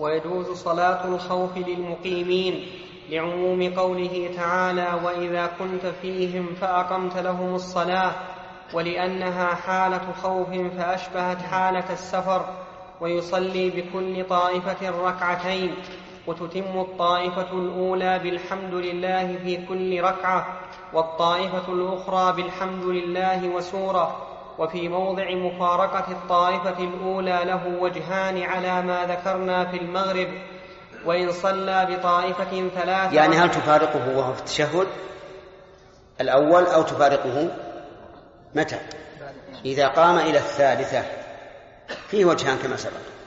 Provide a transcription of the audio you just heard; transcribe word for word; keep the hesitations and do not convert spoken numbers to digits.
ويجوز صلاة الخوف للمقيمين لعموم قوله تعالى وإذا كنت فيهم فأقمت لهم الصلاة، ولأنها حالة خوف فأشبهت حالة السفر. ويصلي بكل طائفة ركعتين، وتتم الطائفة الأولى بالحمد لله في كل ركعة، والطائفة الأخرى بالحمد لله وسورة. وفي موضع مفارقة الطائفة الأولى له وجهان على ما ذكرنا في المغرب. وإن صلى بطائفة ثلاثة، يعني هل تفارقه وهو في التشهد الأول أو تفارقه متى؟ إذا قام إلى الثالثة، فيه وجهان كما سبق.